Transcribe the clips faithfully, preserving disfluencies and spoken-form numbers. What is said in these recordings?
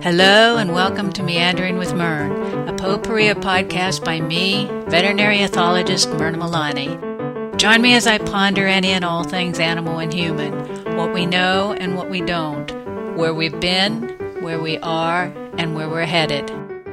Hello and welcome to Meandering with Myrn, a potpourri podcast by me, veterinary ethologist Myrna Milani. Join me as I ponder any and all things animal and human, what we know and what we don't, where we've been, where we are, and where we're headed.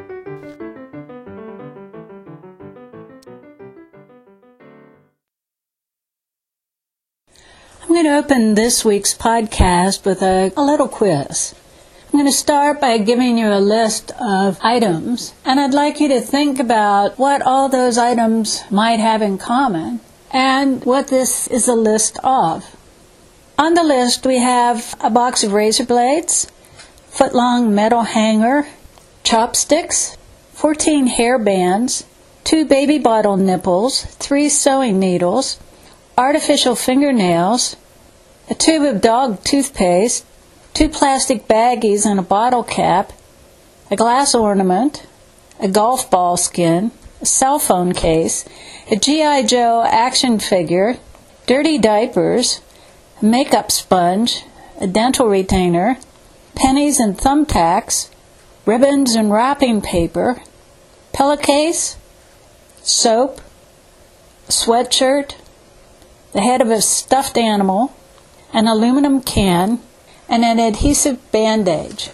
I'm going to open this week's podcast with a, a little quiz. I'm going to start by giving you a list of items, and I'd like you to think about what all those items might have in common and what this is a list of. On the list we have a box of razor blades, foot-long metal hanger, chopsticks, fourteen hair bands, two baby bottle nipples, three sewing needles, artificial fingernails, a tube of dog toothpaste, two plastic baggies and a bottle cap, a glass ornament, a golf ball skin, a cell phone case, a G I Joe action figure, dirty diapers, a makeup sponge, a dental retainer, pennies and thumbtacks, ribbons and wrapping paper, pillowcase, soap, a sweatshirt, the head of a stuffed animal, an aluminum can, and an adhesive bandage.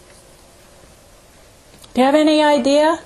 Do you have any idea?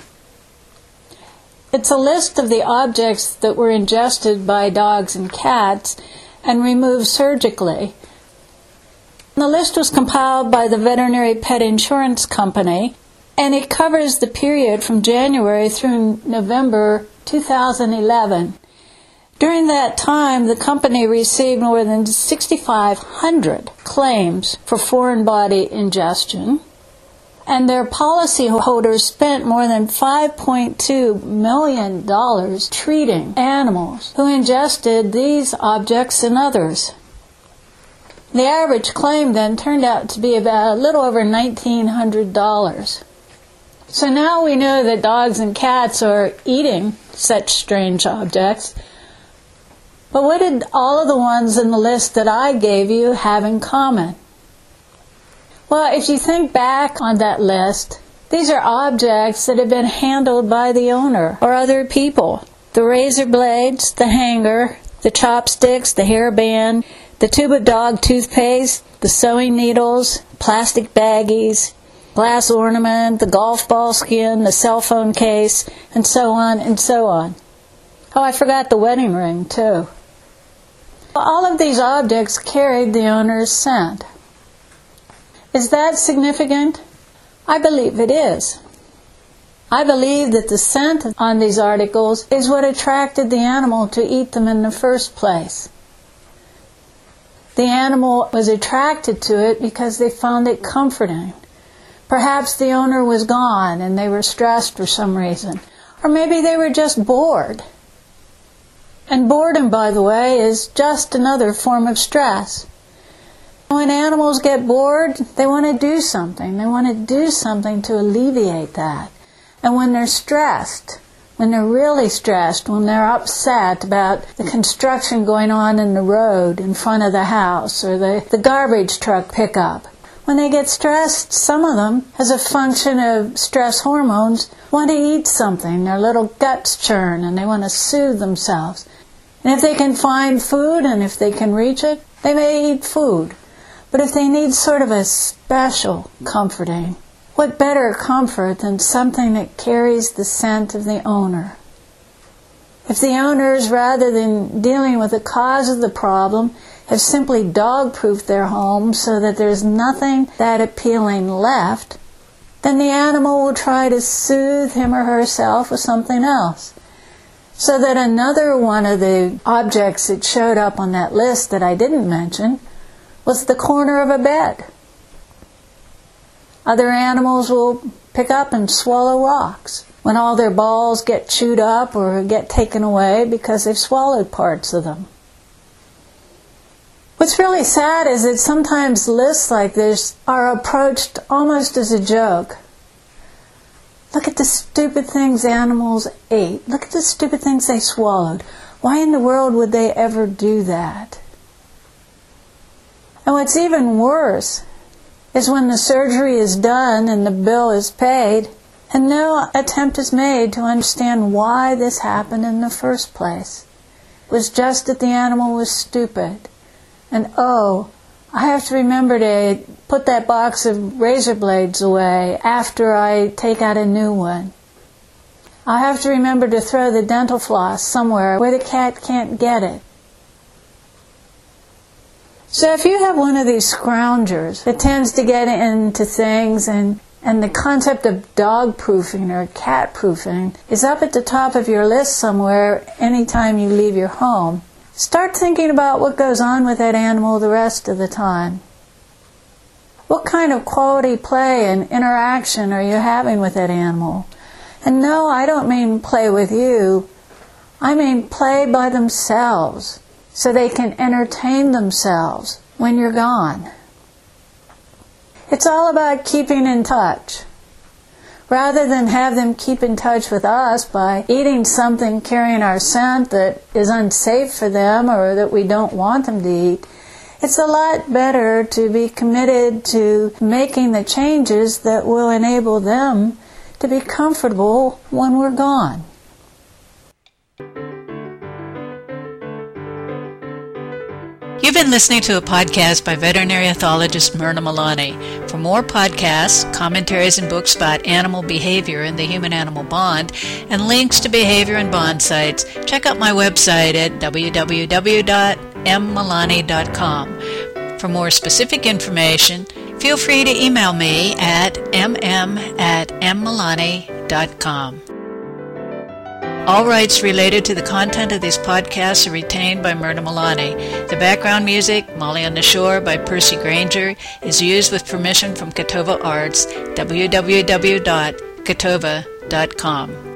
It's a list of the objects that were ingested by dogs and cats and removed surgically. The list was compiled by the Veterinary Pet Insurance Company, and it covers the period from January through November two thousand eleven. During that time, the company received more than six thousand five hundred claims for foreign body ingestion, and their policyholders spent more than five point two million dollars treating animals who ingested these objects and others. The average claim then turned out to be about a little over nineteen hundred dollars. So now we know that dogs and cats are eating such strange objects. But what did all of the ones in the list that I gave you have in common? Well, if you think back on that list, these are objects that have been handled by the owner or other people. The razor blades, the hanger, the chopsticks, the hairband, the tube of dog toothpaste, the sewing needles, plastic baggies, glass ornament, the golf ball skin, the cell phone case, and so on and so on. Oh, I forgot the wedding ring, too. All of these objects carried the owner's scent. Is that significant? I believe it is. I believe that the scent on these articles is what attracted the animal to eat them in the first place. The animal was attracted to it because they found it comforting. Perhaps the owner was gone and they were stressed for some reason. Or maybe they were just bored. And boredom, by the way, is just another form of stress. When animals get bored, they want to do something. They want to do something to alleviate that. And when they're stressed, when they're really stressed, when they're upset about the construction going on in the road in front of the house or the, the garbage truck pickup, when they get stressed, some of them, as a function of stress hormones, want to eat something. Their little guts churn and they want to soothe themselves. And if they can find food and if they can reach it, they may eat food. But if they need sort of a special comforting, what better comfort than something that carries the scent of the owner? If the owners, rather than dealing with the cause of the problem, have simply dog-proofed their home so that there's nothing that appealing left, then the animal will try to soothe him or herself with something else. So that another one of the objects that showed up on that list that I didn't mention was the corner of a bed. Other animals will pick up and swallow rocks when all their balls get chewed up or get taken away because they've swallowed parts of them. What's really sad is that sometimes lists like this are approached almost as a joke. Look at the stupid things animals ate. Look at the stupid things they swallowed. Why in the world would they ever do that? And what's even worse is when the surgery is done and the bill is paid, and no attempt is made to understand why this happened in the first place. It was just that the animal was stupid. And oh, I have to remember to put that box of razor blades away after I take out a new one. I have to remember to throw the dental floss somewhere where the cat can't get it. So if you have one of these scroungers that tends to get into things and, and the concept of dog proofing or cat proofing is up at the top of your list somewhere anytime you leave your home, start thinking about what goes on with that animal the rest of the time. What kind of quality play and interaction are you having with that animal? And no, I don't mean play with you. I mean play by themselves, so they can entertain themselves when you're gone. It's all about keeping in touch. Rather than have them keep in touch with us by eating something carrying our scent that is unsafe for them or that we don't want them to eat, it's a lot better to be committed to making the changes that will enable them to be comfortable when we're gone. You've been listening to a podcast by veterinary ethologist Myrna Malani. For more podcasts, commentaries, and books about animal behavior and the human-animal bond, and links to behavior and bond sites, check out my website at w w w dot m malani dot com. For more specific information, feel free to email me at m m at m malani dot com. All rights related to the content of these podcasts are retained by Myrna Malani. The background music, Molly on the Shore by Percy Granger, is used with permission from Catova Arts, w w w dot catova dot com.